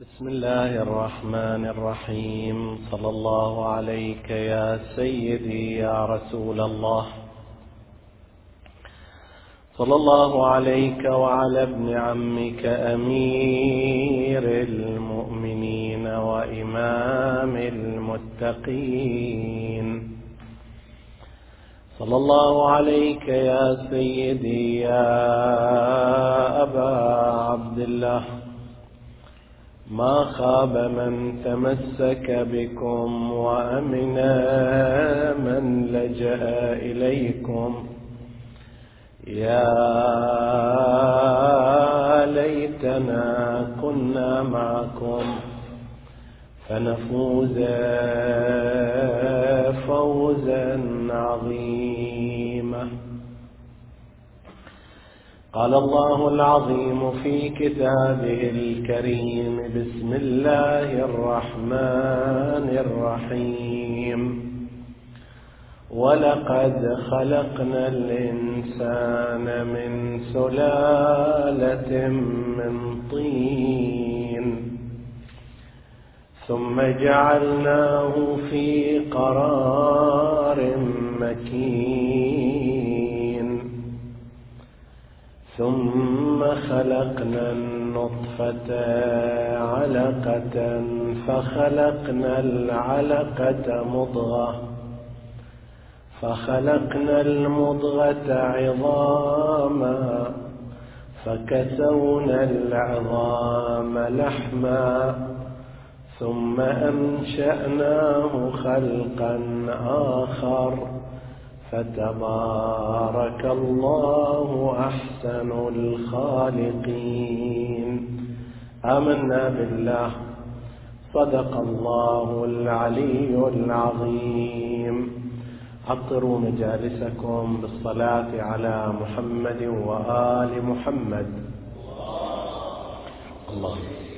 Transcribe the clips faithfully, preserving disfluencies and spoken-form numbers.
بسم الله الرحمن الرحيم. صلى الله عليك يا سيدي يا رسول الله، صلى الله عليك وعلى ابن عمك أمير المؤمنين وإمام المتقين. صلى الله عليك يا سيدي يا أبا عبد الله، ما خاب من تمسك بكم وأمن من لجأ إليكم. يا ليتنا كنا معكم فنفوز فوزا عظيما. قال الله العظيم في كتابه الكريم: بسم الله الرحمن الرحيم. ولقد خلقنا الإنسان من سلالة من طين ثم جعلناه في قرار مكين ثم خلقنا النطفة علقة فخلقنا العلقة مضغة فخلقنا المضغة عظاما فكسونا العظام لحما ثم أنشأناه خلقا آخر فتبارك الله أحسن الخالقين. آمنا بالله، صدق الله العلي العظيم. عطروا مجالسكم بالصلاة على محمد وآل محمد. الله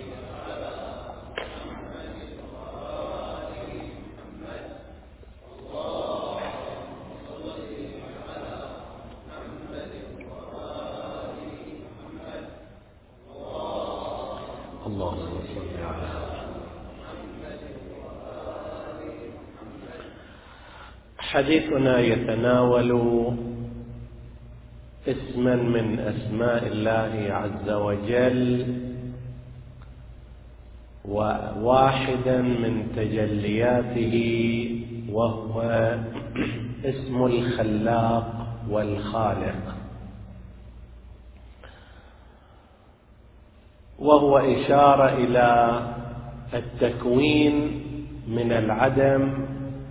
اللهم صل على حديثنا يتناول اسما من أسماء الله عز وجل وواحدا من تجلياته، وهو اسم الخلاق والخالق، وهو إشارة إلى التكوين من العدم.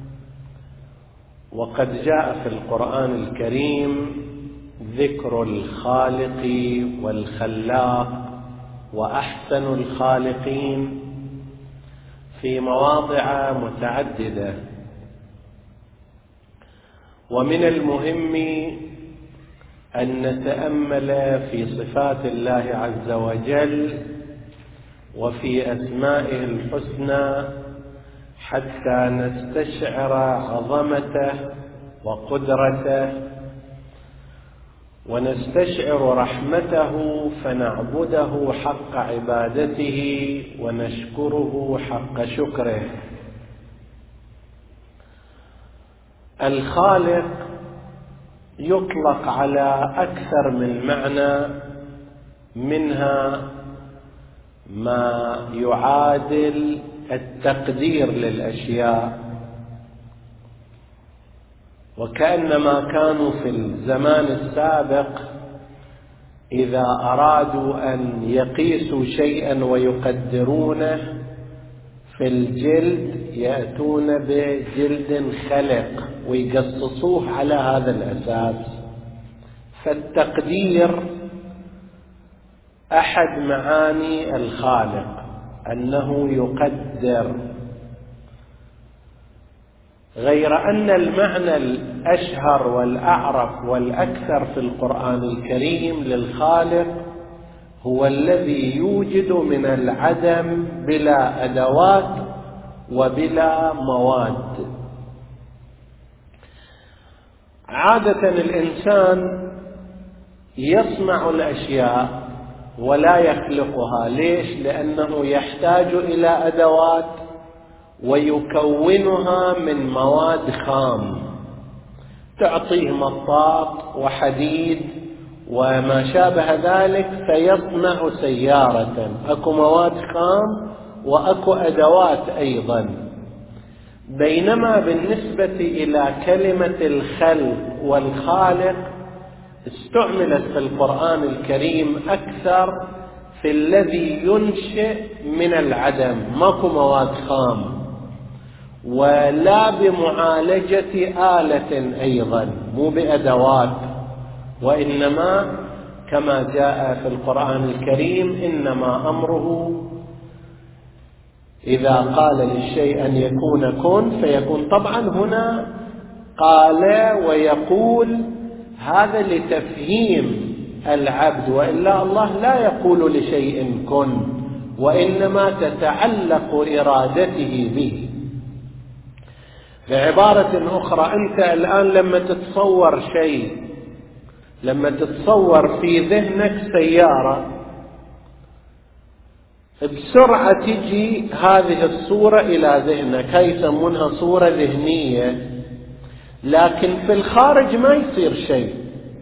وقد جاء في القرآن الكريم ذكر الخالق والخلاق وأحسن الخالقين في مواضع متعددة. ومن المهم أن نتأمل في صفات الله عز وجل وفي أسمائه الحسنى حتى نستشعر عظمته وقدرته ونستشعر رحمته فنعبده حق عبادته ونشكره حق شكره. الخالق يطلق على أكثر من معنى، منها ما يعادل التقدير للأشياء، وكأنما كانوا في الزمان السابق إذا أرادوا أن يقيسوا شيئا ويقدرونه في الجلد يأتون بجلد خلق ويقصصوه على هذا الأساس. فالتقدير أحد معاني الخالق، أنه يقدر، غير أن المعنى الأشهر والأعرف والأكثر في القرآن الكريم للخالق هو الذي يوجد من العدم بلا أدوات وبلا مواد. عادة الإنسان يصنع الأشياء ولا يخلقها. ليش؟ لأنه يحتاج إلى أدوات ويكونها من مواد خام تعطيه مطاط وحديد وما شابه ذلك فيصنع سيارة. أكو مواد خام وأكو أدوات أيضا. بينما بالنسبة إلى كلمة الخلق والخالق استعملت في القرآن الكريم أكثر في الذي ينشئ من العدم، ماكو مواد خام ولا بمعالجة آلة أيضا، مو بأدوات، وإنما كما جاء في القرآن الكريم إنما أمره إذا قال للشيء أن يكون كن فيكون. طبعا هنا قال ويقول هذا لتفهيم العبد، وإلا الله لا يقول لشيء كن، وإنما تتعلق إرادته به. بعبارة أخرى أنت الآن لما تتصور شيء، لما تتصور في ذهنك سيارة، بسرعة تجي هذه الصورة إلى ذهنك، هاي يسمونها صورة ذهنية، لكن في الخارج ما يصير شيء.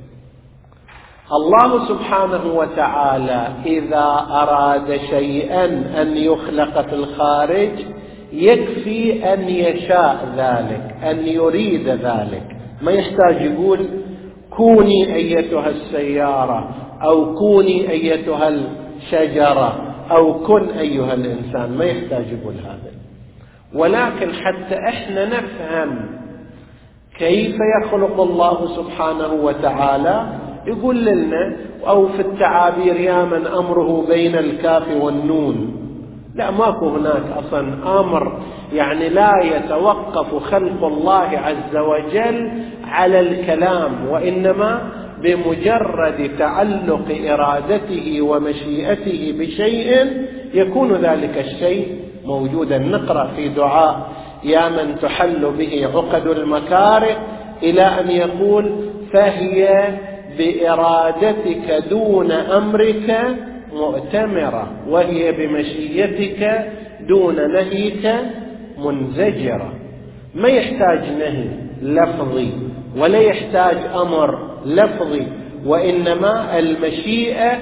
الله سبحانه وتعالى إذا أراد شيئا أن يخلق في الخارج يكفي أن يشاء ذلك، أن يريد ذلك، ما يحتاج يقول كوني أيتها السيارة أو كوني أيتها الشجرة أو كن أيها الإنسان، ما يحتاج يقول هذا. ولكن حتى إحنا نفهم كيف يخلق الله سبحانه وتعالى يقول لنا، أو في التعابير يا من أمره بين الكاف والنون، لا ماكو هناك أصلا أمر، يعني لا يتوقف خلق الله عز وجل على الكلام، وإنما بمجرد تعلق إرادته ومشيئته بشيء يكون ذلك الشيء موجودا. نقرأ في دعاء يا من تحل به عقد المكاره إلى أن يقول فهي بإرادتك دون أمرك مؤتمرة وهي بمشيئتك دون نهيك منزجرة. ما يحتاج نهي لفظي ولا يحتاج أمر لفظي، وإنما المشيئة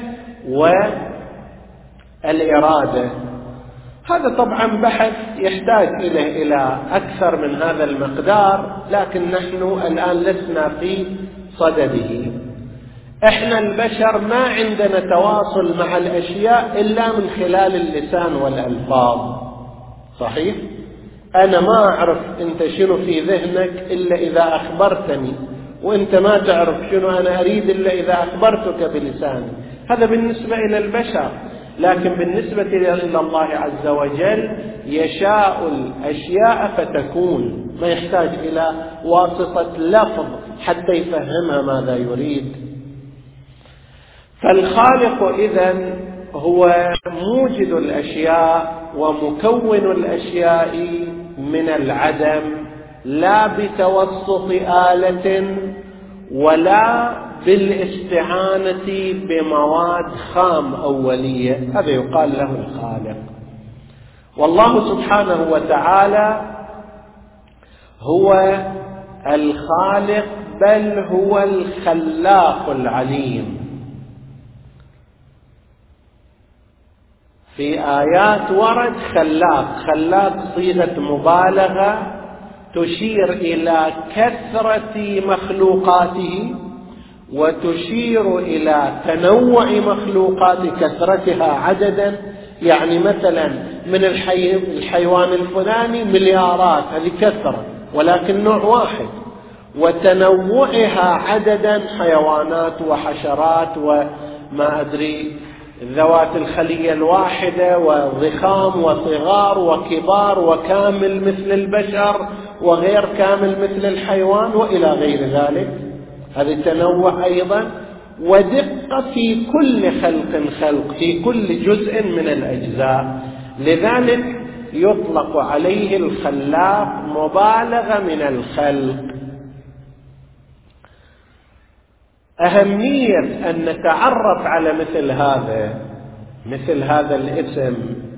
والإرادة. هذا طبعا بحث يحتاج إليه إلى أكثر من هذا المقدار، لكن نحن الآن لسنا في صدده. إحنا البشر ما عندنا تواصل مع الأشياء إلا من خلال اللسان والألفاظ، صحيح؟ أنا ما أعرف أنت شنو في ذهنك إلا إذا أخبرتني، وأنت ما تعرف شنو أنا أريد إلا إذا أخبرتك بلساني. هذا بالنسبة إلى البشر، لكن بالنسبة إلى الله عز وجل يشاء الأشياء فتكون، ما يحتاج إلى واسطة لفظ حتى يفهمها ماذا يريد. فالخالق إذن هو موجد الأشياء ومكون الأشياء من العدم، لا بتوسط آلة ولا بالاستعانة بمواد خام أولية، هذا يقال له الخالق. والله سبحانه وتعالى هو الخالق، بل هو الخلاق العليم. في آيات ورد خلاق، خلاق صيغة مبالغة تشير إلى كثرة مخلوقاته وتشير إلى تنوع مخلوقات كثرتها عددا. يعني مثلا من الحي... الحيوان الفلاني مليارات، هذه كثرة، ولكن نوع واحد، وتنوعها عددا حيوانات وحشرات وما أدري ذوات الخلية الواحدة وضخام وصغار وكبار وكامل مثل البشر وغير كامل مثل الحيوان وإلى غير ذلك. هذا التنوع أيضا، ودقة في كل خلق خلق، في كل جزء من الأجزاء. لذلك يطلق عليه الخلاق مبالغة من الخلق. أهمية أن نتعرف على مثل هذا مثل هذا الاسم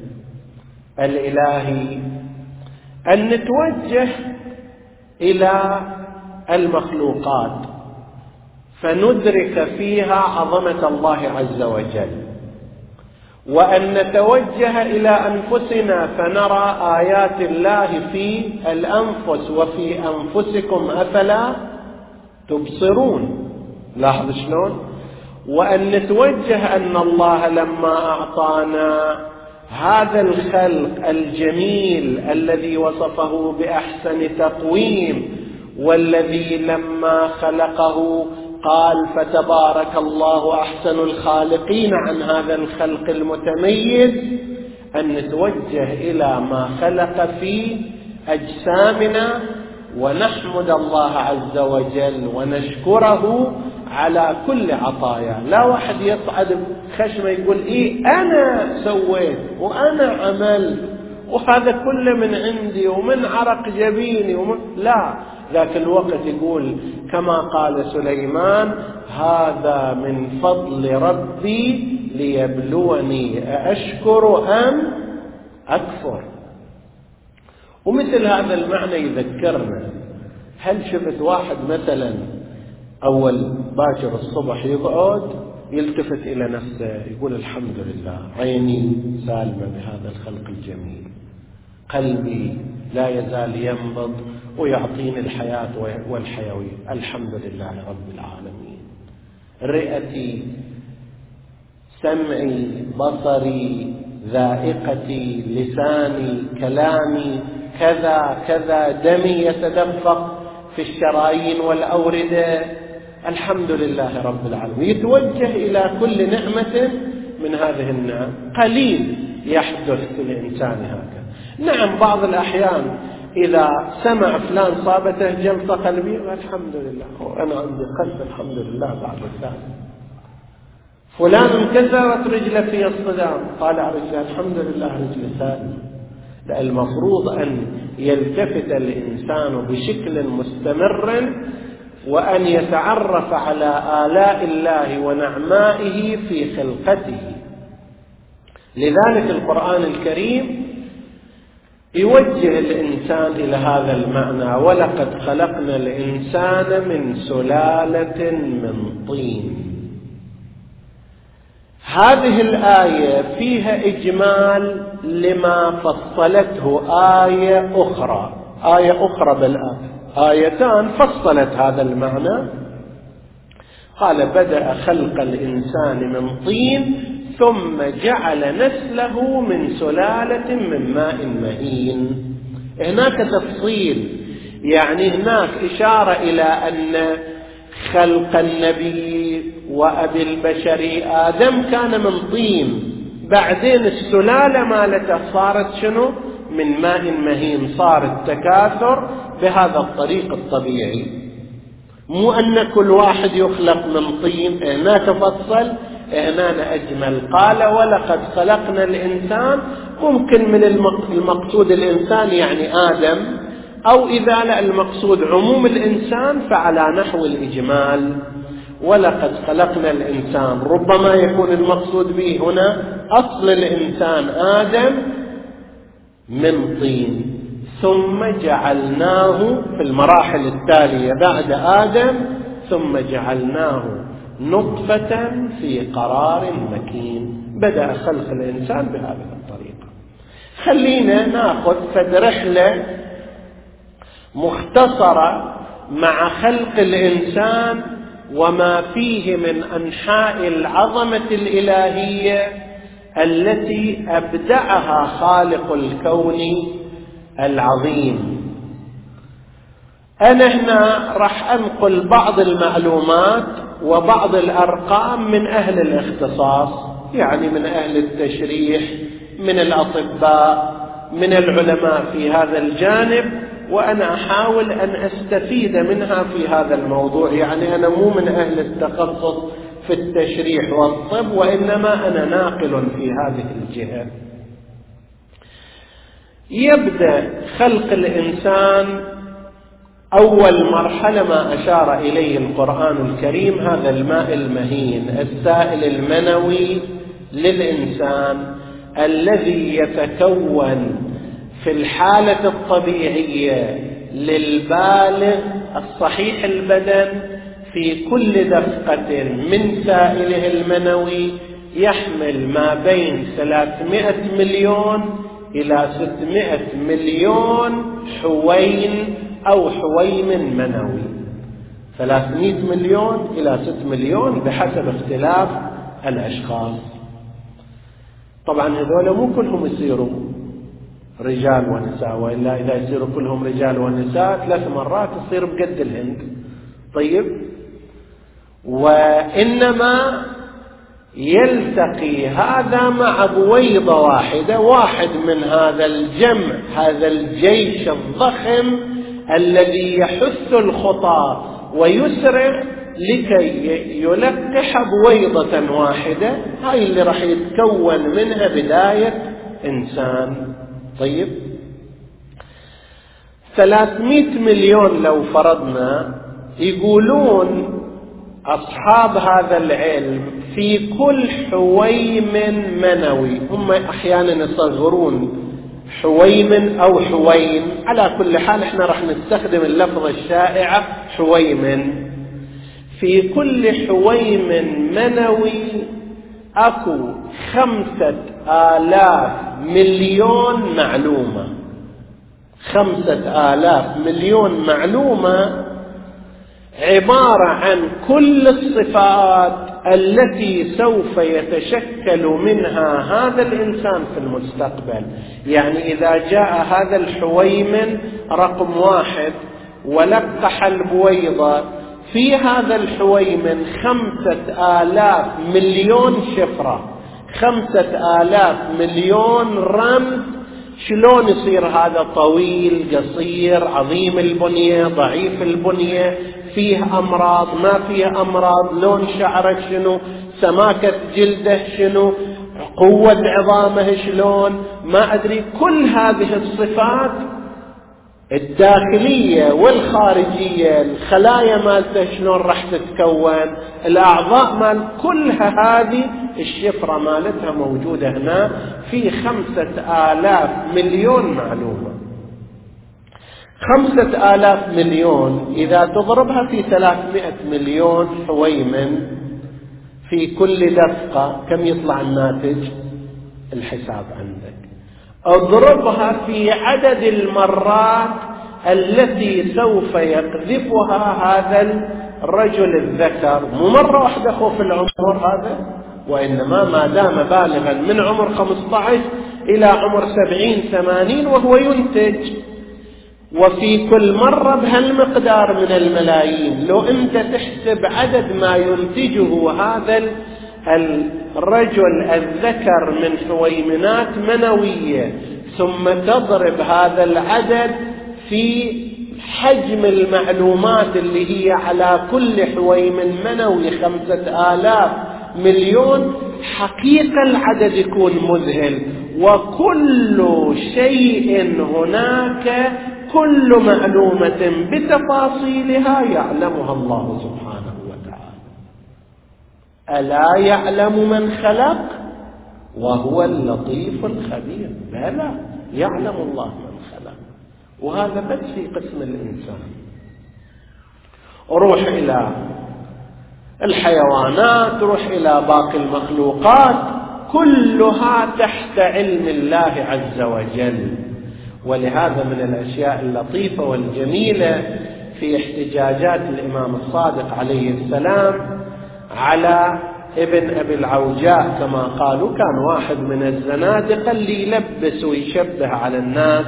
الإلهي، أن نتوجه إلى المخلوقات فندرك فيها عظمة الله عز وجل، وأن نتوجه إلى أنفسنا فنرى آيات الله في الأنفس وفي أنفسكم أفلا تبصرون. لاحظ شلون؟ وأن نتوجه أن الله لما أعطانا هذا الخلق الجميل الذي وصفه بأحسن تقويم، والذي لما خلقه قال فتبارك الله أحسن الخالقين عن هذا الخلق المتميز، أن نتوجه إلى ما خلق في أجسامنا ونحمد الله عز وجل ونشكره على كل عطايا. لا واحد يصعد خشمه يقول إيه أنا سويت وأنا عملت وهذا كله من عندي ومن عرق جبيني ومن... لا، ذاك الوقت يقول كما قال سليمان هذا من فضل ربي ليبلوني أأشكر أم أكفر. ومثل هذا المعنى يذكرنا، هل شفت واحد مثلا أول باكر الصبح يقعد يلتفت إلى نفسه يقول الحمد لله عيني سالمة بهذا الخلق الجميل، قلبي لا يزال ينبض ويعطيني الحياة والحيوية، الحمد لله رب العالمين، رئتي سمعي بصري ذائقتي لساني كلامي كذا كذا، دمي يتدفق في الشرايين والأوردة، الحمد لله رب العالمين. يتوجه إلى كل نعمة من هذه النعم. قليل يحدث في الإنسان هكذا. نعم بعض الأحيان إذا سمع فلان صابته جلطة قلبية الحمد لله، أنا عندي قلب الحمد لله بعد الثاني. فلان انكسرت رجله في الصدام طالع رجله الحمد لله رجله سالمة. لا، المفروض أن يلتفت الإنسان بشكل مستمر وأن يتعرف على آلاء الله ونعمائه في خلقته. لذلك القرآن الكريم يوجه الإنسان إلى هذا المعنى، ولقد خلقنا الإنسان من سلالة من طين. هذه الآية فيها إجمال لما فصلته آية أخرى، آية أخرى بالآية آيتان فصلت هذا المعنى. قال بدأ خلق الإنسان من طين ثم جعل نسله من سلالة من ماء مهين. هناك تفصيل، يعني هناك إشارة إلى أن خلق النبي وأبي البشر آدم كان من طين، بعدين السلالة مالته صارت شنو؟ من ماء مهين، صار التكاثر بهذا الطريق الطبيعي، مو أن كل واحد يخلق من طين. هنا تفصل، هنا أجمل. قال ولقد خلقنا الإنسان، ممكن من المقصود الإنسان يعني آدم، أو إذا لا المقصود عموم الإنسان فعلى نحو الإجمال. ولقد خلقنا الإنسان ربما يكون المقصود به هنا أصل الإنسان آدم من طين، ثم جعلناه في المراحل التالية بعد آدم ثم جعلناه نطفة في قرار مكين. بدأ خلق الإنسان بهذه الطريقة. خلينا نأخذ فد رحلة مختصرة مع خلق الإنسان وما فيه من أنحاء العظمة الإلهية التي أبدعها خالق الكون العظيم. أنا هنا راح أنقل بعض المعلومات وبعض الأرقام من أهل الاختصاص، يعني من أهل التشريح، من الأطباء، من العلماء في هذا الجانب، وأنا أحاول أن أستفيد منها في هذا الموضوع. يعني أنا مو من أهل التخصص في التشريح والطب، وإنما أنا ناقل في هذه الجهة. يبدأ خلق الإنسان أول مرحلة ما أشار إليه القرآن الكريم هذا الماء المهين السائل المنوي للإنسان الذي يتكون في الحالة الطبيعية للبالغ الصحيح البدن في كل دفقة من سائله المنوي يحمل ما بين ثلاثمائة مليون إلى ستمائة مليون حوين أو حويم منوي، ثلاثمائة مليون إلى ستة مليون بحسب اختلاف الأشخاص. طبعا هذول مو كلهم يصيروا رجال ونساء، وإلا إذا يصيروا كلهم رجال ونساء ثلاث مرات يصير بقد الهند. طيب، وإنما يلتقي هذا مع بويضة واحدة، واحد من هذا الجمع، هذا الجيش الضخم الذي يحث الخطى ويسرع لكي يلقح بويضة واحدة، هاي اللي راح يتكون منها بداية إنسان. طيب، ثلاثمائة مليون لو فرضنا، يقولون أصحاب هذا العلم في كل حويم منوي، هم أحيانا يصغرون حويم أو حوين، على كل حال احنا راح نستخدم اللفظة الشائعة حويم. في كل حويم منوي أكو خمسة آلاف مليون معلومة، خمسة آلاف مليون معلومة عبارة عن كل الصفات التي سوف يتشكل منها هذا الإنسان في المستقبل. يعني إذا جاء هذا الحويمن رقم واحد ولقح البويضة، في هذا الحويمن خمسة آلاف مليون شفرة، خمسة آلاف مليون رمز. شلون يصير هذا طويل قصير، عظيم البنية ضعيف البنية، فيه أمراض ما فيه أمراض، لون شعره شنو، سماكة جلده شنو، قوة عظامه شلون، ما أدري. كل هذه الصفات الداخلية والخارجية، الخلايا مالته شلون راح تتكون، الأعضاء مال، كلها هذه الشفرة مالتها موجودة هنا في خمسة آلاف مليون معلومة. خمسة آلاف مليون إذا تضربها في ثلاثمائة مليون حويمن في كل دفقة كم يطلع الناتج؟ الحساب عندك. اضربها في عدد المرات التي سوف يقذفها هذا الرجل الذكر، مو مرة واحدة خوف العمر هذا، وإنما ما دام بالغا من عمر خمسة عشر إلى عمر سبعين ثمانين وهو ينتج، وفي كل مرة بهالمقدار من الملايين. لو أنت تحسب عدد ما ينتجه هذا الرجل الذكر من حويمنات منوية، ثم تضرب هذا العدد في حجم المعلومات اللي هي على كل حويمن منوي خمسة آلاف مليون، حقيقة العدد يكون مذهل. وكل شيء هناك، كل معلومة بتفاصيلها يعلمها الله سبحانه وتعالى. ألا يعلم من خلق وهو اللطيف الخبير؟ بلى، يعلم الله من خلق، وهذا بس في قسم الإنسان. روح إلى الحيوانات، روح إلى باقي المخلوقات، كلها تحت علم الله عز وجل. ولهذا من الأشياء اللطيفة والجميلة في احتجاجات الإمام الصادق عليه السلام على ابن أبي العوجاء، كما قالوا كان واحد من الزنادقة اللي يلبس ويشبه على الناس،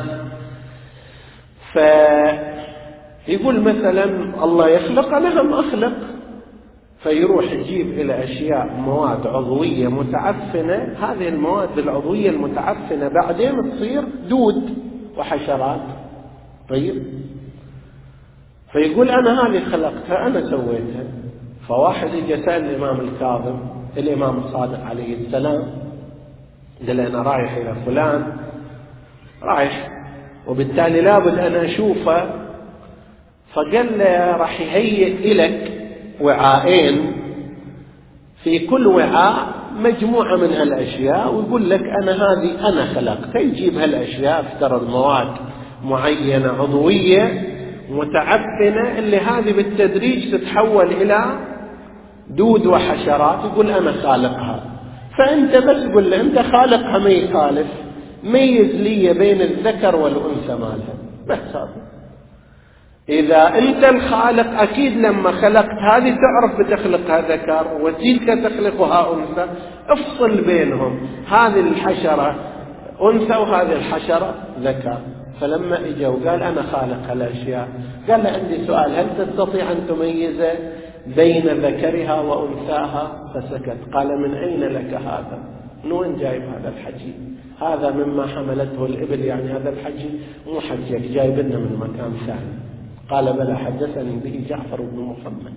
فيقول مثلا الله يخلق أنا هم أخلق، فيروح يجيب إلى أشياء مواد عضوية متعفنة، هذه المواد العضوية المتعفنة بعدين تصير دود وحشرات. طيب، فيقول أنا هذه خلقتها، أنا سويتها. فواحد يجي سأل الإمام الكاظم الإمام الصادق عليه السلام، قال أنا رايح إلى فلان، رايح وبالتالي لابد أن أشوفه، فقال له راح يهيئ لك وعاءين، في كل وعاء مجموعة من هالأشياء، ويقول لك أنا هذه أنا خلقتها. يجيب هالأشياء، افترض مواد معينة عضوية متعفنة اللي هذه بالتدريج تتحول إلى دود وحشرات، يقول أنا خالقها. فأنت بس قل له أنت خالقها ما يخالف، ميز لي بين الذكر والأنثى مالها بس. هذا إذا أنت الخالق أكيد لما خلقت هذه تعرف بتخلقها ذكر وتلك تخلقها أنثى، افصل بينهم، هذه الحشرة أنثى وهذه الحشرة ذكر. فلما إجا وقال أنا خالق هالأشياء، قال له عندي سؤال، هل تستطيع أن تميز بين ذكرها وأنثاها؟ فسكت. قال من أين لك هذا؟ من وين جايب هذا الحكي؟ هذا مما حملته الإبل، يعني هذا الحكي مو حكيك، جايب لنا من مكان ثاني. قال بلى حدثني به جعفر بن محمد.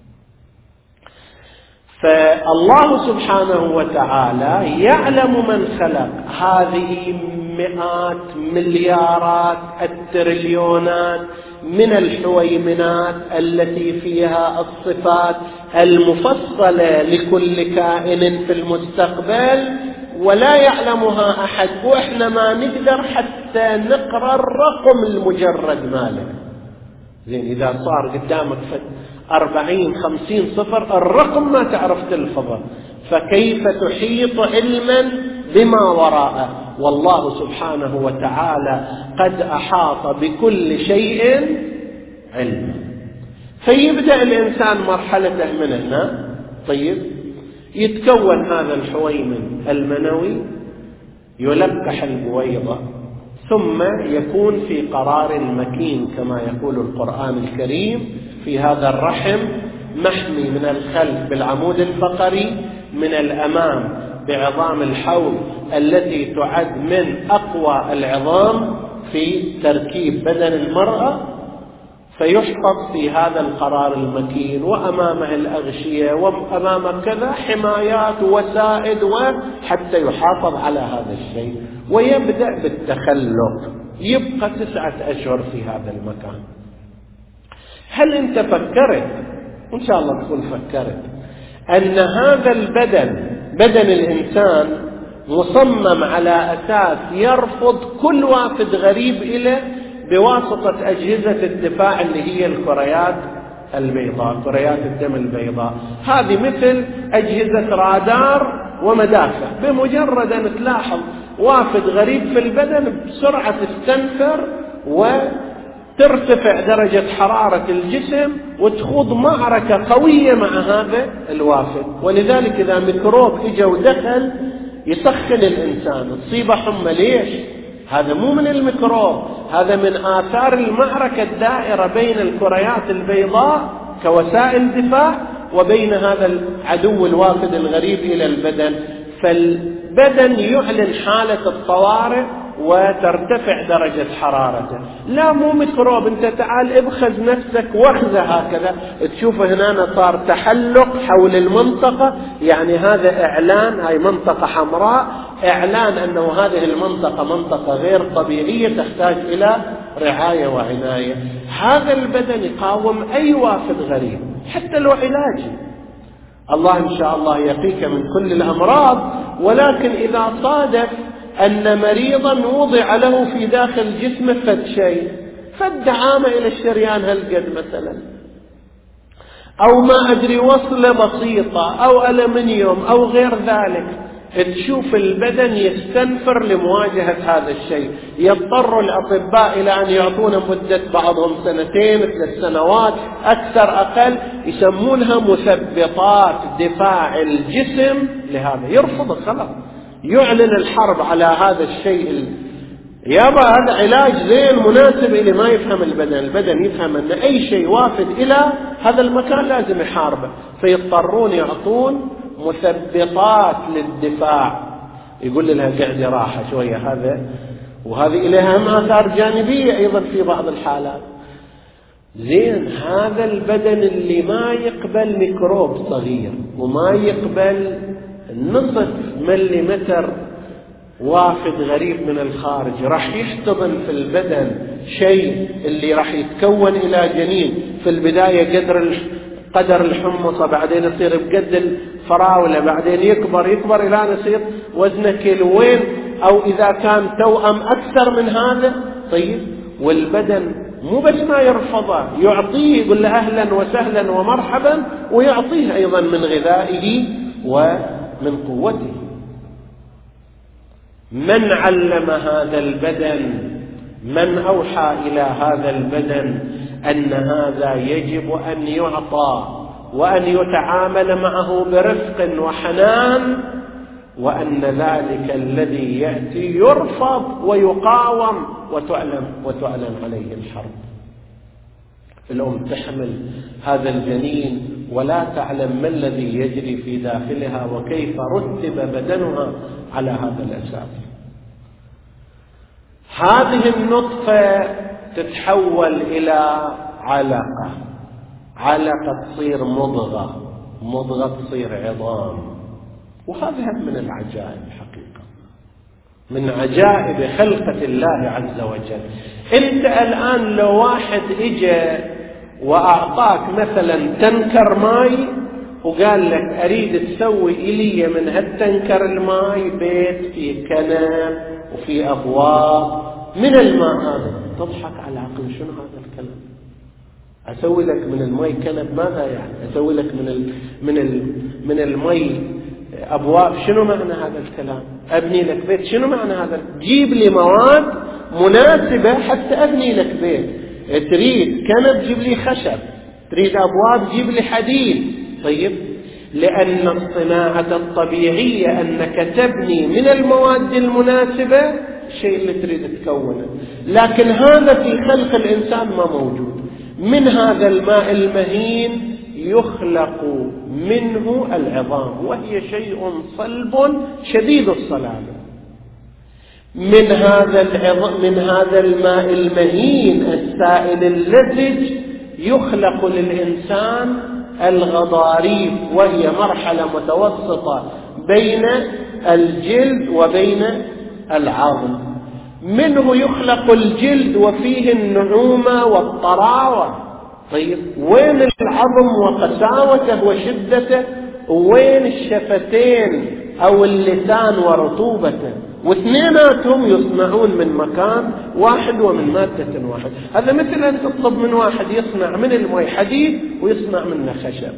فالله سبحانه وتعالى يعلم من خلق هذه مئات مليارات التريليونات من الحويمنات التي فيها الصفات المفصلة لكل كائن في المستقبل، ولا يعلمها أحد، وإحنا ما نقدر حتى نقرأ الرقم المجرد ماله. زين، إذا صار قدامك أربعين خمسين صفر الرقم ما تعرف تلفظه، فكيف تحيط علما بما وراءه؟ والله سبحانه وتعالى قد أحاط بكل شيء علما. فيبدأ الإنسان مرحلته من هنا. طيب، يتكون هذا الحويمن المنوي، يلقح البويضة، ثم يكون في قرار مكين كما يقول القرآن الكريم في هذا الرحم، محمي من الخلف بالعمود الفقري، من الأمام بعظام الحوض التي تعد من أقوى العظام في تركيب بدن المرأة، فيحفظ في هذا القرار المكين، وأمامه الأغشية، وأمامه كذا حمايات وسائد، وحتى يحافظ على هذا الشيء. ويبدأ بالتخلق، يبقى تسعة أشهر في هذا المكان. هل أنت فكرت، إن شاء الله تكون فكرت، أن هذا البدن بدن الإنسان مصمم على أساس يرفض كل وافد غريب إليه بواسطة أجهزة الدفاع اللي هي الكريات البيضاء، كريات الدم البيضاء؟ هذه مثل أجهزة رادار ومدافع، بمجرد أن تلاحظ وافد غريب في البدن بسرعة تستنفر وترتفع درجة حرارة الجسم وتخوض معركة قوية مع هذا الوافد. ولذلك إذا ميكروب إجا ودخل يسخن الإنسان، تصيبه حمى. ليش؟ هذا مو من الميكروب، هذا من آثار المعركة الدائرة بين الكريات البيضاء كوسائل دفاع وبين هذا العدو الوافد الغريب إلى البدن. فالبدن يعلن حالة الطوارئ وترتفع درجة حرارته. لا، مو ميكروب، انت تعال ابخذ نفسك واخذه هكذا، تشوف هنا صار تحلق حول المنطقة، يعني هذا إعلان، هاي منطقة حمراء، إعلان أنه هذه المنطقة منطقة غير طبيعية تحتاج إلى رعاية وعناية. هذا البدن يقاوم أي وافد غريب حتى لو علاجي. الله إن شاء الله يقيك من كل الأمراض، ولكن إذا صادف أن مريضا وضع له في داخل جسمه فد شيء، فد عامة إلى الشريان هالقد مثلا، أو ما أدري وصلة بسيطة أو ألمنيوم أو غير ذلك، تشوف البدن يستنفر لمواجهة هذا الشيء. يضطر الأطباء إلى أن يعطون مدة بعضهم سنتين ثلاث سنوات أكثر أقل، يسمونها مثبطات دفاع الجسم لهذا. يرفض خلاص، يعلن الحرب على هذا الشيء. يابا هذا علاج زين مناسب إلى ما يفهم البدن. البدن يفهم أن أي شيء وافد إلى هذا المكان لازم يحاربه، فيضطرون يعطون مثبطات للدفاع. يقول لها قعدي راحة شوية هذا، وهذه إليها آثار جانبية أيضا في بعض الحالات. زين، هذا البدن اللي ما يقبل ميكروب صغير وما يقبل نصف مليمتر وافد غريب من الخارج راح يحتضن في البدن شيء اللي راح يتكون إلى جنين في البداية قدر قدر الحمصة، بعدين يصير بقد الفراولة، بعدين يكبر يكبر إلى أن يصير وزنه كيلوين، أو إذا كان توأم أكثر من هذا. طيب والبدن مو بس ما يرفضه، يعطيه، يقول له أهلا وسهلا ومرحبا، ويعطيه أيضا من غذائه ومن قوته. من علم هذا البدن؟ من أوحى إلى هذا البدن أن هذا يجب أن يعطى وأن يتعامل معه برفق وحنان، وأن ذلك الذي يأتي يرفض ويقاوم وتعلن, وتعلن عليه الحرب؟ الأم تحمل هذا الجنين ولا تعلم ما الذي يجري في داخلها وكيف رتب بدنها على هذا الأساس. هذه النطفة تتحول إلى علقة، علقة تصير مضغة، مضغة تصير عظام. وهذا من العجائب حقيقة، من عجائب خلقة الله عز وجل. انت الآن لو واحد اجى وأعطاك مثلا تنكر ماي وقال لك أريد تسوي إلي من هالتنكر الماي بيت فيه كنب وفي أبواب من الماء هذا، تضحك على عقل. شنو هذا الكلام؟ أسوي لك من الماء كنب؟ ماذا يعني؟ أسوي لك من ال من ال من الماء أبواب؟ شنو معنى هذا الكلام؟ أبني لك بيت؟ شنو معنى هذا؟ جيب لي مواد مناسبة حتى أبني لك بيت. تريد كنب جيب لي خشب، تريد أبواب جيب لي حديد. طيب، لأن الصناعة الطبيعية أنك تبني من المواد المناسبة الشيء اللي تريد تكونه، لكن هذا في خلق الإنسان ما موجود. من هذا الماء المهين يخلق منه العظام، وهي شيء صلب شديد الصلابة. من هذا العظام، من هذا الماء المهين السائل اللزج يخلق للإنسان الغضاريف، وهي مرحلة متوسطة بين الجلد وبين العظم. منه يخلق الجلد وفيه النعومة والطراوة. طيب، وين العظم وقساوته وشدته؟ وين الشفتين أو اللسان ورطوبته؟ واثنيناتهم يصنعون من مكان واحد ومن مادة واحد. هذا مثل أن تطلب من واحد يصنع من الماء حديد ويصنع منه خشب.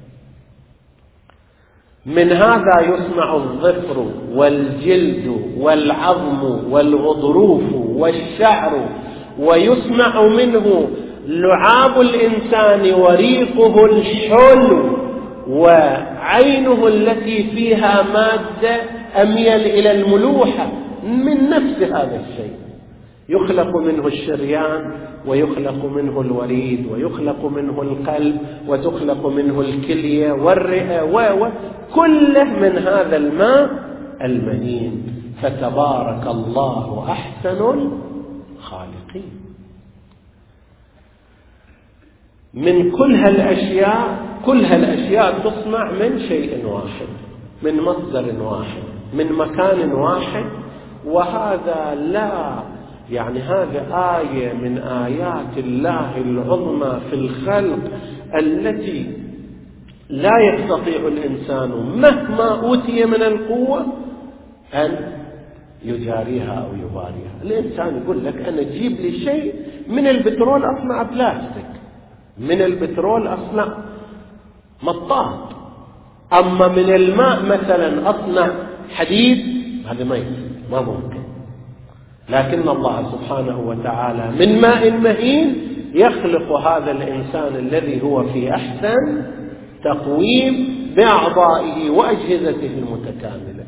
من هذا يصنع الظفر والجلد والعظم والغضروف والشعر، ويصنع منه لعاب الإنسان وريقه الحلو، وعينه التي فيها مادة أميل إلى الملوحة. من نفس هذا الشيء يخلق منه الشريان، ويخلق منه الوريد، ويخلق منه القلب، وتخلق منه الكلية والرئة، وكله من هذا الماء المهين. فتبارك الله أحسن الخالقين. من كل هالأشياء، كل هالأشياء تصنع من شيء واحد، من مصدر واحد، من مكان واحد. وهذا لا يعني هذا آية من آيات الله العظمى في الخلق، التي لا يستطيع الإنسان مهما أوتي من القوة أن يجاريها أو يباريها. الإنسان يقول لك أنا جيب لي شيء من البترول أصنع بلاستيك، من البترول أصنع مطاط، أما من الماء مثلا أصنع حديد، هذا ما يصير، ما ممكن. لكن الله سبحانه وتعالى من ماء مهين يخلق هذا الإنسان الذي هو في أحسن تقويم بأعضائه وأجهزته المتكاملة.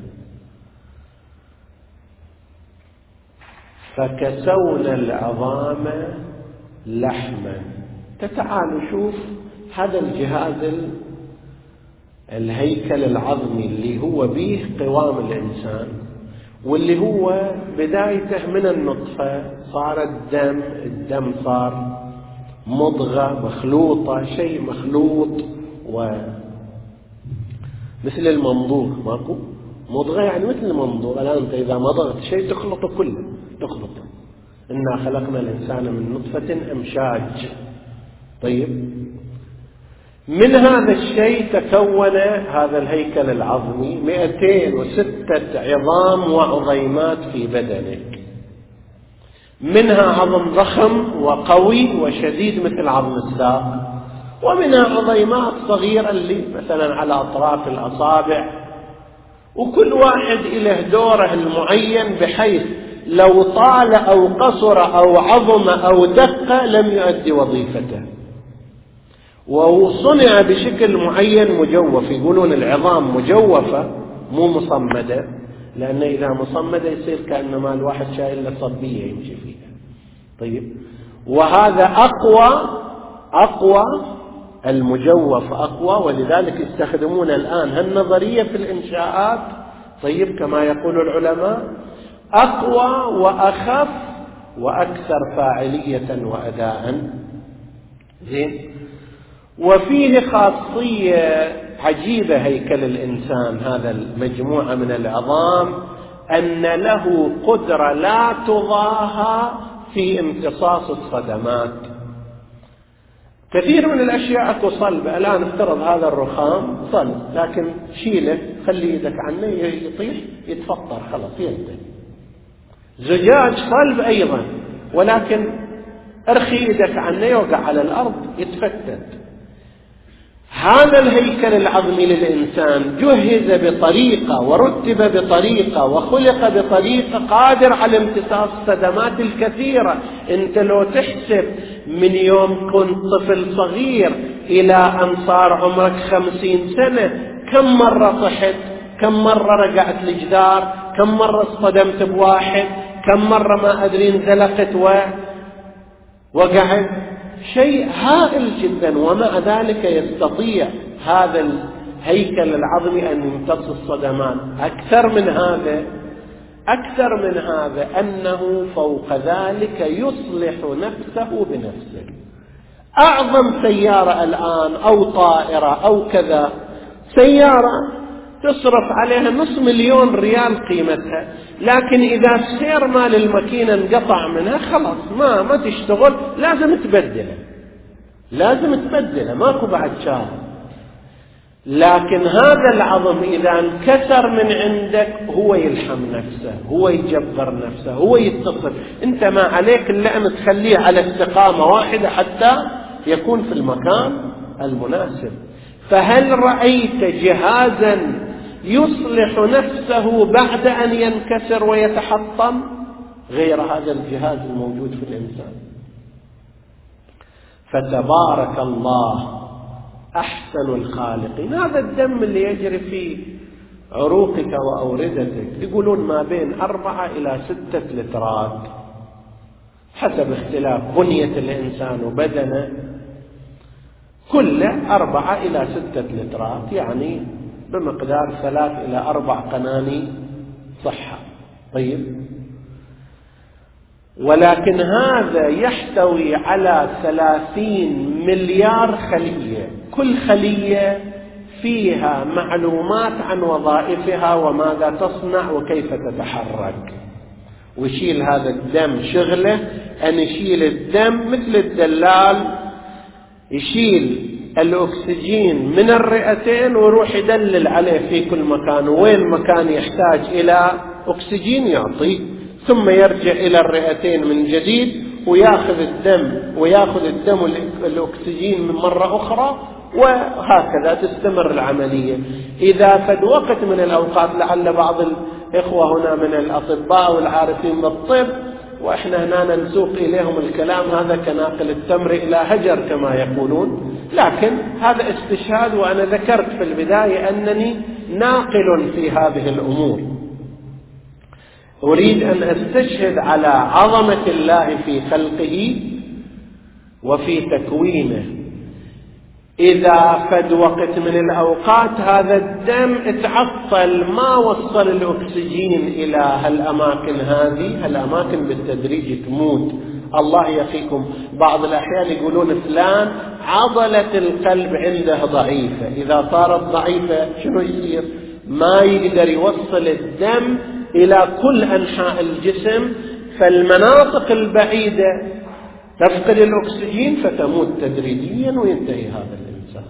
فكسونا العظام لحما. تعالوا شوف هذا الجهاز الهيكل العظمي اللي هو به قوام الإنسان، واللي هو بدايته من النطفة صار الدم، الدم صار مضغة مخلوطة، شيء مخلوط، ومثل الممضوغ، ماكو مضغة يعني مثل الممضوغ. الآن أنت إذا مضغت شيء تخلطه كله، تخلطه. إنا خلقنا الإنسان من نطفة أمشاج. طيب، من هذا الشيء تكون هذا الهيكل العظمي، مئتين وستة عظام وعظيمات في بدنك، منها عظم ضخم وقوي وشديد مثل عظم الساق، ومنها عظيمات صغيرة اللي مثلا على أطراف الأصابع، وكل واحد له دوره المعين بحيث لو طال أو قصر أو عظم أو دق لم يؤدي وظيفته. وصنع بشكل معين مجوف، يقولون العظام مجوفة مو مصمدة، لأن إذا مصمدة يصير كأنما الواحد شايل له صبية يمشي فيها. طيب، وهذا أقوى أقوى المجوف أقوى، ولذلك يستخدمون الآن هالنظرية في الإنشاءات. طيب، كما يقول العلماء أقوى وأخف وأكثر فاعلية وأداء. زين. وفيه خاصية عجيبة هيكل الإنسان، هذا المجموعة من العظام، أن له قدرة لا تضاهى في امتصاص الصدمات. كثير من الأشياء أكو صلب. الآن افترض هذا الرخام صلب، لكن شيله خلي يدك عنه يطيح يتفطر خلاص ينتهي. زجاج صلب أيضا، ولكن ارخي يدك عنه يوقع على الأرض يتفتت. هذا الهيكل العظمي للإنسان جهز بطريقة ورتب بطريقة وخلق بطريقة قادر على امتصاص الصدمات الكثيرة. انت لو تحسب من يوم كنت طفل صغير إلى أن صار عمرك خمسين سنة، كم مرة طحت، كم مرة رجعت لجدار، كم مرة اصطدمت بواحد، كم مرة ما أدري انزلقت ووقعت. شيء هائل جدا، ومع ذلك يستطيع هذا الهيكل العظمي أن يمتص الصدمات. أكثر من هذا أكثر من هذا أنه فوق ذلك يصلح نفسه بنفسه. أعظم سيارة الآن أو طائرة أو كذا، سيارة تصرف عليها نصف مليون ريال قيمتها، لكن إذا السير مال الماكينة انقطع منها خلاص ما ما تشتغل، لازم تبدلها لازم تبدلها ماكو بعد شهر. لكن هذا العظم إذا انكسر من عندك هو يلحم نفسه، هو يجبر نفسه، هو يتصل. انت ما عليك إلا أن تخليه على استقامة واحدة حتى يكون في المكان المناسب. فهل رأيت جهازا يصلح نفسه بعد أن ينكسر ويتحطم غير هذا الجهاز الموجود في الإنسان؟ فتبارك الله أحسن الخالقين. هذا الدم اللي يجري في عروقك وأوردتك يقولون ما بين أربعة إلى ستة لترات حسب اختلاف بنية الإنسان وبدنه، كله أربعة إلى ستة لترات، يعني بمقدار ثلاث إلى أربع قناني صحة. طيب، ولكن هذا يحتوي على ثلاثين مليار خلية، كل خلية فيها معلومات عن وظائفها وماذا تصنع وكيف تتحرك. ويشيل هذا الدم شغله أن يشيل الدم مثل الدلال يشيل الأكسجين من الرئتين ويروح يدلل عليه في كل مكان، وين مكان يحتاج إلى أكسجين يعطيه، ثم يرجع إلى الرئتين من جديد ويأخذ الدم ويأخذ الدم الأكسجين من مرة أخرى، وهكذا تستمر العملية. إذا فد وقت من الأوقات لعل بعض الإخوة هنا من الأطباء والعارفين بالطب وإحنا هنا نسوق إليهم الكلام هذا كناقل التمر إلى هجر كما يقولون، لكن هذا استشهاد، وأنا ذكرت في البداية أنني ناقل في هذه الأمور. أريد أن أستشهد على عظمة الله في خلقه وفي تكوينه. إذا فد وقت من الأوقات هذا الدم اتعطل ما وصل الأكسجين إلى هالأماكن هذه، هالأماكن بالتدريج تموت. الله يقيكم. بعض الأحيان يقولون فلان عضلة القلب عنده ضعيفة، إذا صارت ضعيفة شنو يصير؟ ما يقدر يوصل الدم إلى كل أنحاء الجسم، فالمناطق البعيدة تفقد الأكسجين فتموت تدريجيا وينتهي هذا الإنسان.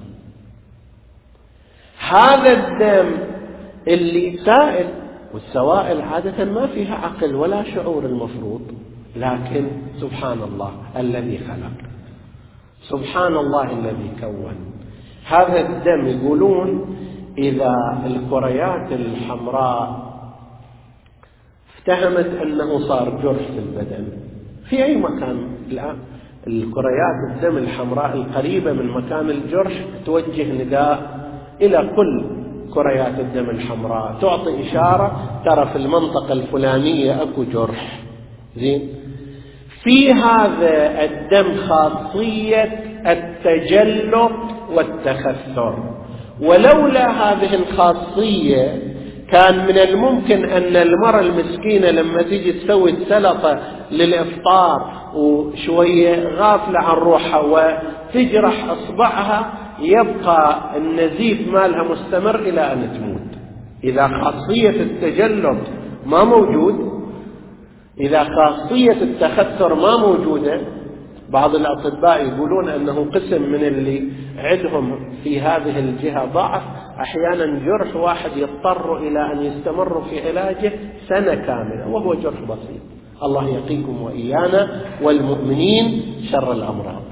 هذا الدم اللي سائل، والسوائل عادة ما فيها عقل ولا شعور المفروض، لكن سبحان الله الذي خلق، سبحان الله الذي كون هذا الدم. يقولون إذا الكريات الحمراء افتهمت أنه صار جرح في البدن في أي مكان الآن، الكريات الدم الحمراء القريبة من مكان الجرح توجه نداء إلى كل كريات الدم الحمراء، تعطي إشارة ترى في المنطقة الفلانية أكو جرح. زين، في هذا الدم خاصية التجلط والتخثر، ولولا هذه الخاصية كان من الممكن أن المرأة المسكينة لما تيجي تسوي سلطة للإفطار وشوية غافلة عن روحها وتجرح أصبعها يبقى النزيف مالها مستمر إلى أن تموت. إذا خاصية التجلط ما موجود، إذا خاصية التخثر ما موجودة، بعض الأطباء يقولون أنه قسم من اللي عندهم في هذه الجهة ضعف أحيانا جرح واحد يضطر إلى أن يستمر في علاجه سنة كاملة وهو جرح بسيط. الله يقيكم وإيانا والمؤمنين شر الأمراض.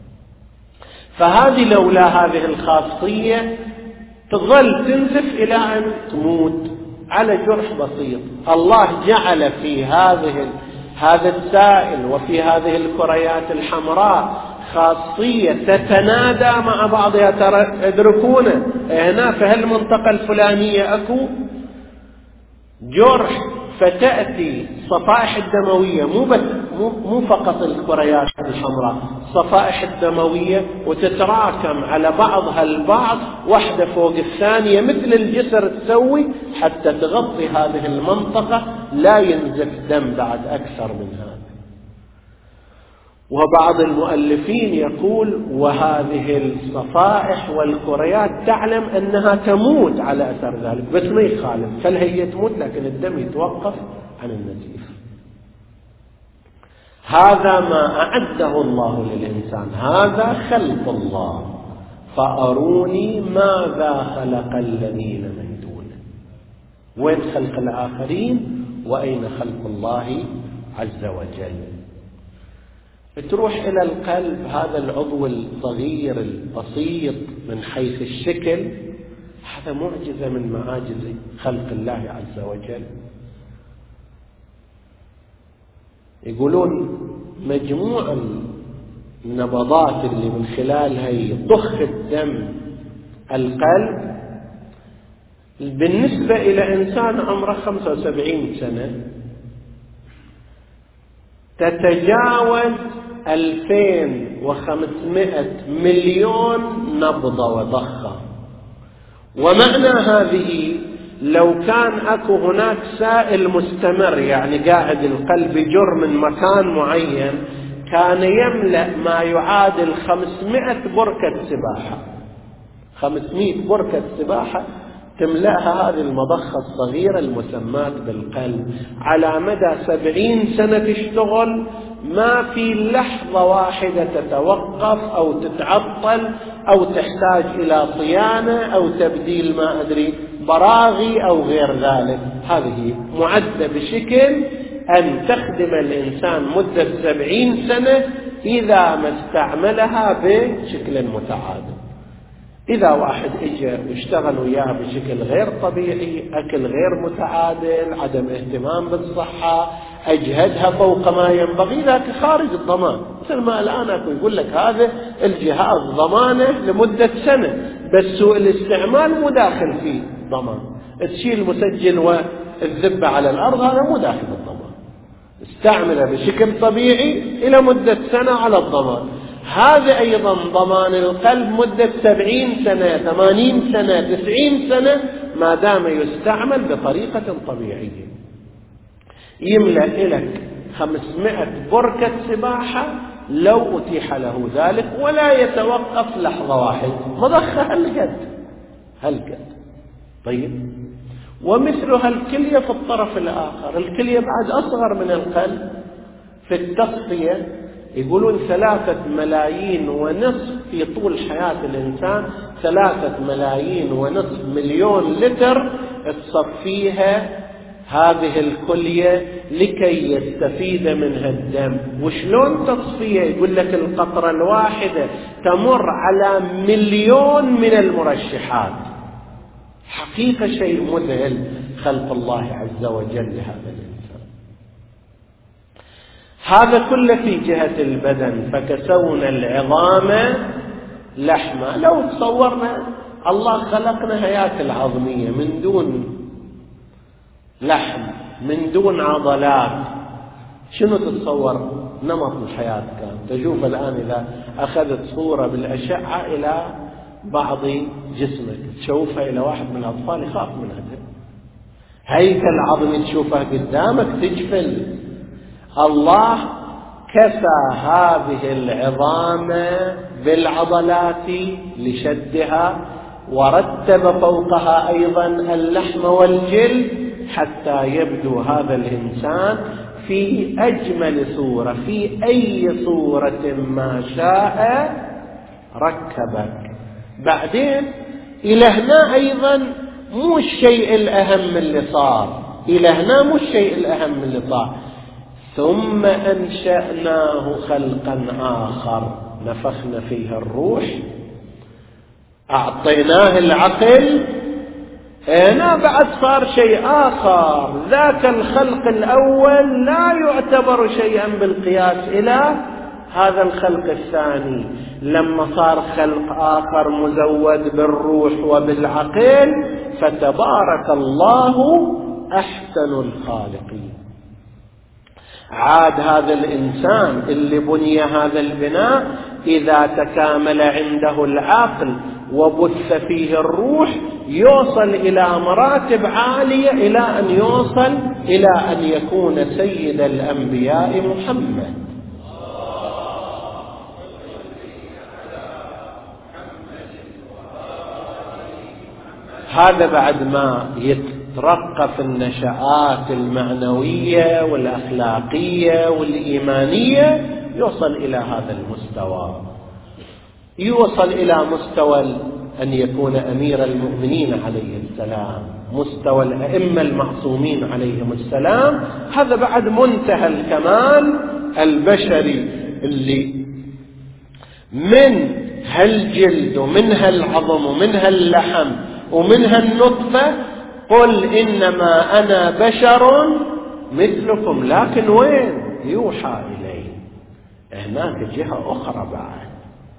فهذه لولا هذه الخاصية تظل تنزف إلى أن تموت على جرح بسيط. الله جعل في هذه هذا السائل وفي هذه الكريات الحمراء خاصية تتنادى مع بعضها، ترى ادركونا هنا في هالمنطقة الفلانية أكو جرح، فتأتي صفائح الدموية مو بس مو فقط الكريات الحمراء، صفائح الدموية وتتراكم على بعضها البعض واحدة فوق الثانية مثل الجسر تسوي حتى تغطي هذه المنطقة، لا ينزف دم بعد أكثر من هذا. وبعض المؤلفين يقول وهذه الصفائح والكريات تعلم أنها تموت على أثر ذلك بس ما يخالف، فهي تموت لكن الدم يتوقف عن النزيف. هذا ما أعده الله للإنسان، هذا خلق الله، فأروني ماذا خلق الذين من دونه. وين خلق الآخرين وأين خلق الله عز وجل؟ تروح إلى القلب، هذا العضو الصغير البسيط من حيث الشكل، هذا معجزة من معاجز خلق الله عز وجل. يقولون مجموع النبضات اللي من خلالها يضخ الدم القلب بالنسبة إلى إنسان عمره خمسة وسبعين سنة تتجاوز ألفين وخمسمائة مليون نبضة وضخة. ومعنى هذه لو كان أكو هناك سائل مستمر، يعني قاعد القلب يجر من مكان معين، كان يملأ ما يعادل خمسمائة بركة سباحة. خمسمائة بركة سباحة تملأها هذه المضخة الصغيرة المسماة بالقلب على مدى سبعين سنة تشتغل، ما في لحظة واحدة تتوقف أو تتعطل أو تحتاج إلى صيانة أو تبديل ما أدري براغي أو غير ذلك. هذه معدة بشكل أن تخدم الإنسان مدة سبعين سنة إذا ما استعملها بشكل متعادل. إذا واحد إجا واشتغل وياه بشكل غير طبيعي، أكل غير متعادل، عدم اهتمام بالصحة، أجهدها فوق ما ينبغي، ذاك خارج الضمان. مثل ما الآن أكو يقول لك هذا الجهاز ضمانه لمدة سنة، بس سوء الاستعمال مو داخل فيه ضمان. تشيل المسجل والذبة على الأرض هذا مو داخل الضمان. استعمله بشكل طبيعي إلى مدة سنة على الضمان. هذا أيضا ضمان القلب مدة سبعين سنة ثمانين سنة تسعين سنة ما دام يستعمل بطريقة طبيعية. يملأ لك خمسمائة بركة سباحة لو أتيح له ذلك ولا يتوقف لحظة واحدة. مضخة هالقد هالقد. طيب ومثلها الكلية في الطرف الآخر. الكلية بعد أصغر من القلب في التصفية، يقولون ثلاثة ملايين ونصف في طول حياة الإنسان، ثلاثة ملايين ونصف مليون لتر تصفيها هذه الكلية لكي يستفيد منها الدم. وشلون تصفية؟ يقول لك القطرة الواحدة تمر على مليون من المرشحات. حقيقة شيء مذهل خلق الله عز وجل لهذا الإنسان. هذا كله في جهة البدن. فكسونا العظام لحما. لو تصورنا الله خلقنا هياكل عظمية من دون لحم، من دون عضلات، شنو تتصور نمط الحياة كان؟ تشوف الآن إذا أخذت صورة بالأشعة إلى بعض جسمك، تشوفها إلى واحد من الأطفال يخاف منها. هيكل عظمي تشوفه قدامك تجفل. الله كسى هذه العظام بالعضلات لشدها، ورتب فوقها أيضا اللحم والجلد حتى يبدو هذا الإنسان في أجمل صورة، في أي صورة ما شاء ركبك. بعدين إلى هنا أيضا مو الشيء الأهم اللي صار، إلى هنا مو الشيء الأهم اللي صار، ثم أنشأناه خلقا آخر، نفخنا فيه الروح، أعطيناه العقل، هنا بعد صار شيء آخر. ذاك الخلق الأول لا يعتبر شيئا بالقياس إلى هذا الخلق الثاني. لما صار خلق آخر مزود بالروح وبالعقل، فتبارك الله أحسن الخالقين. عاد هذا الإنسان اللي بني هذا البناء إذا تكامل عنده العقل وبث فيه الروح يوصل إلى مراتب عالية، إلى أن يوصل إلى أن يكون سيد الأنبياء محمد. هذا بعد ما يترقى في النشآت المعنوية والأخلاقية والإيمانية يوصل إلى هذا المستوى، يوصل إلى مستوى أن يكون أمير المؤمنين عليه السلام، مستوى الأئمة المعصومين عليهم السلام. هذا بعد منتهى الكمال البشري اللي من هالجلد ومن هالعظم ومن هاللحم ومن هالنطفة. قل إنما أنا بشر مثلكم، لكن وين؟ يوحى إلي. هناك جهة أخرى بعد.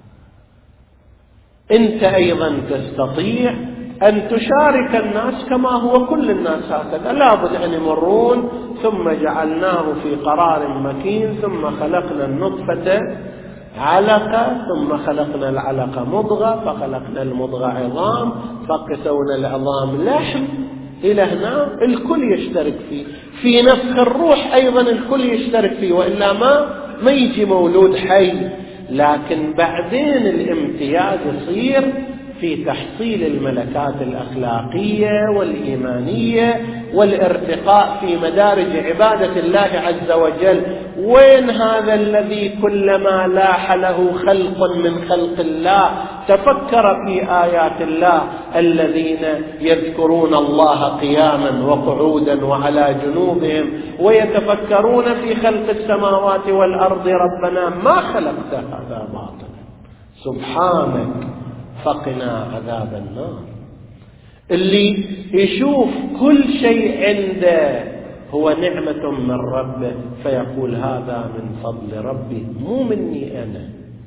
أنت أيضا تستطيع أن تشارك الناس كما هو كل الناس هكذا، لابد أن يمرون. ثم جعلناه في قرار مكين، ثم خلقنا النطفة علقة، ثم خلقنا العلقة مضغة، فخلقنا المضغة عظام، فكسونا العظام لحم. إلى هنا الكل يشترك فيه. في نفخ الروح أيضا الكل يشترك فيه، وإلا ما ما يجي مولود حي. لكن بعدين الامتياز يصير في تحصيل الملكات الأخلاقية والإيمانية والارتقاء في مدارج عبادة الله عز وجل. وين هذا الذي كلما لاح له خلق من خلق الله تفكر في آيات الله، الذين يذكرون الله قياما وقعودا وعلى جنوبهم ويتفكرون في خلق السماوات والأرض، ربنا ما خلقت هذا باطلا سبحانك فقنا عذاب النار. اللي يشوف كل شيء عنده هو نعمة من ربه فيقول هذا من فضل ربي، مو مني أنا،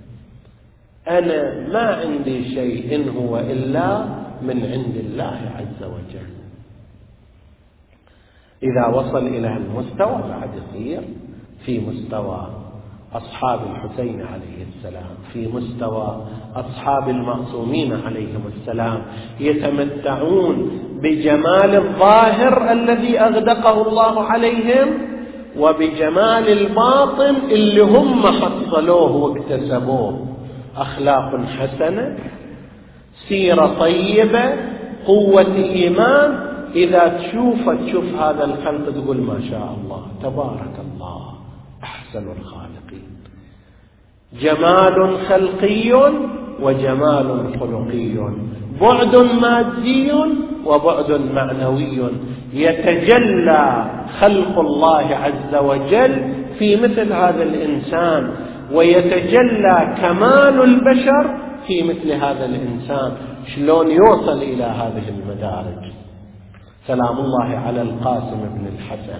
أنا ما عندي شيء إن هو إلا من عند الله عز وجل. إذا وصل إلى المستوى بعد يصير في مستوى أصحاب الحسين عليه السلام، في مستوى أصحاب المعصومين عليهم السلام، يتمتعون بجمال الظاهر الذي أغدقه الله عليهم وبجمال الباطن اللي هم حصلوه واكتسبوه. أخلاق حسنة، سيرة طيبة، قوة إيمان، إذا تشوف تشوف هذا الخلق تقول ما شاء الله تبارك الله أحسن الخالقين. جمال خلقي وجمال خلقي، بعد مادي وبعد معنوي، يتجلى خلق الله عز وجل في مثل هذا الإنسان، ويتجلى كمال البشر في مثل هذا الإنسان. شلون يوصل إلى هذه المدارج؟ سلام الله على القاسم بن الحسن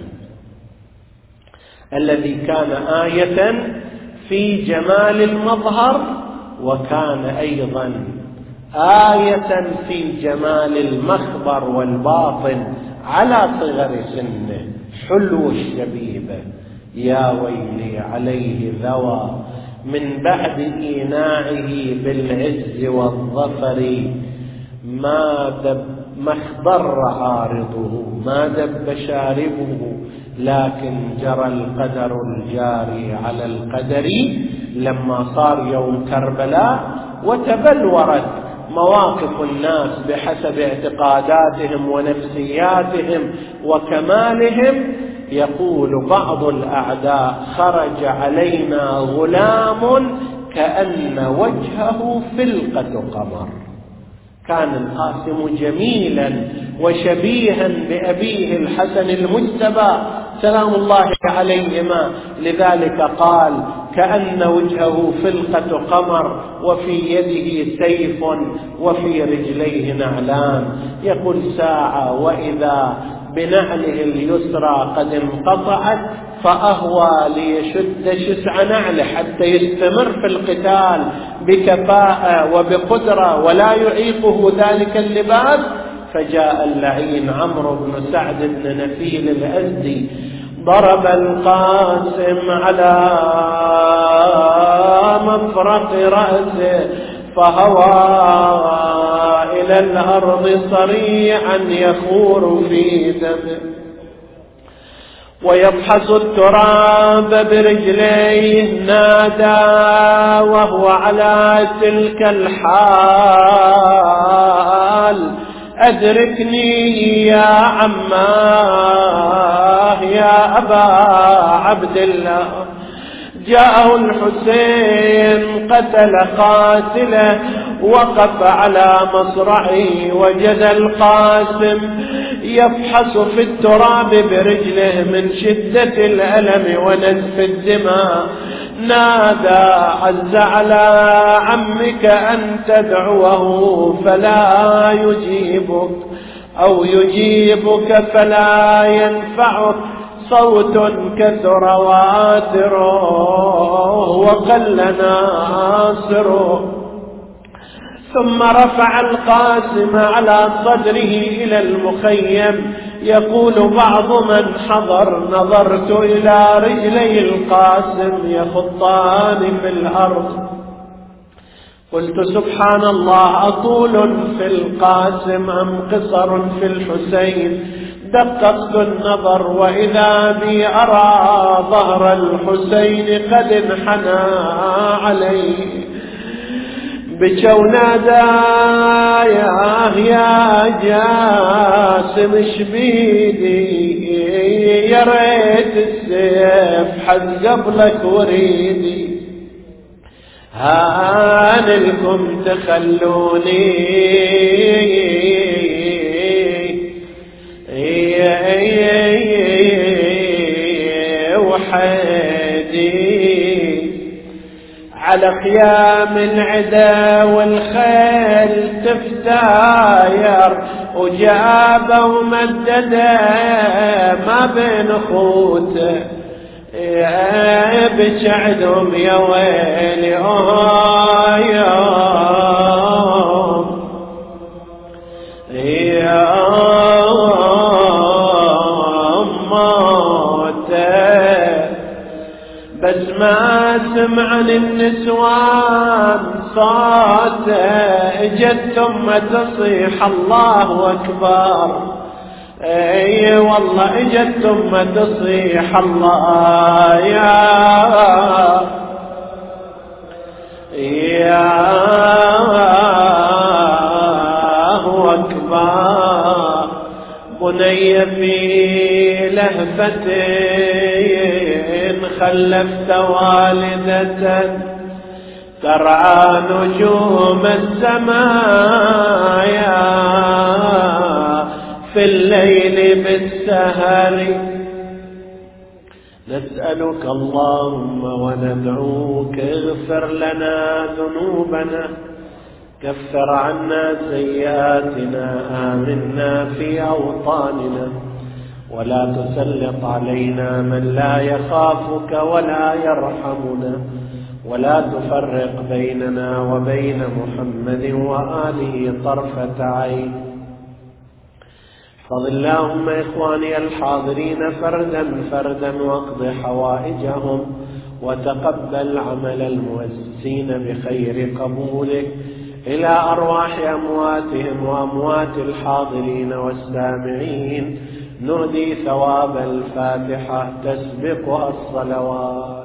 الذي كان آية في جمال المظهر، وكان أيضا آية في جمال المخبر والباطن على صغر سنه، حلو الشبيبة. يا ويلي عليه ذوى من بعد إيناعه بالعز والظفر، ما دب ما اخضر عارضه، ما دب شاربه، لكن جرى القدر الجاري على القدر. لما صار يوم كربلاء وتبلورت مواقف الناس بحسب اعتقاداتهم ونفسياتهم وكمالهم، يقول بعض الأعداء: خرج علينا غلام كأن وجهه فلقة قمر. كان القاسم جميلا وشبيها بأبيه الحسن المجتبى سلام الله عليهما، لذلك قال: كأن وجهه فلقة قمر وفي يده سيف وفي رجليه نعلان. يقول: ساعة وإذا بنعله اليسرى قد انقطعت، فأهوى ليشد شسع نعله حتى يستمر في القتال بكفاءة وبقدرة ولا يعيقه ذلك اللباس. فجاء اللعين عمرو بن سعد بن نفيل الأزدي، ضرب القاسم على مفرق رأسه فهوى إلى الأرض صريعا يخور في دمه، ويبحث التراب برجليه. نادى وهو على تلك الحال: أدركني يا عماه يا أبا عبد الله. جاءه الحسين قتل قاتله، وقف على مصرعه، وجد القاسم يفحص في التراب برجله من شدة الألم ونزف الدماء. نادى: عز على عمك أن تدعوه فلا يجيبك، أو يجيبك فلا ينفعك. صوت كثر واتره وقل ناصره. ثم رفع القاسم على صدره إلى المخيم. يقول بعض من حضر: نظرت إلى رجلي القاسم يخطان في الأرض، قلت: سبحان الله، أطول في القاسم أم قصر في الحسين؟ دققت النظر وإذا بي أرى ظهر الحسين قد انحنى عليه. بكوا نادى: يا جاسم شبيدي، يا ريت السيف حد قبلك وريدي، هان لكم تخلوني وحيدي على خيام العدا والخيل تفتاير، وجابه ومدده ما بين خوته. بشعدهم يا ويلي آه يا بس ما سمعن النسوان صوته، اجت ثم تصيح الله أكبر. اي والله اجت ثم تصيح الله يا يا أكبر. بني في لهفة خلفت والدة ترعى نجوم السمايا في الليل بالسهر. نسألك اللهم وندعوك اغفر لنا ذنوبنا كفر عنا سيئاتنا آمنا في أوطاننا ولا تسلط علينا من لا يخافك ولا يرحمنا ولا تفرق بيننا وبين محمد وآله طرفة عين. احفظ اللهم إخواني الحاضرين فردا فردا واقض حوائجهم وتقبل عمل المؤسسين بخير قبولك إلى أرواح أمواتهم وأموات الحاضرين والسامعين نهدي ثواب الفاتحة تسبقها الصلوات.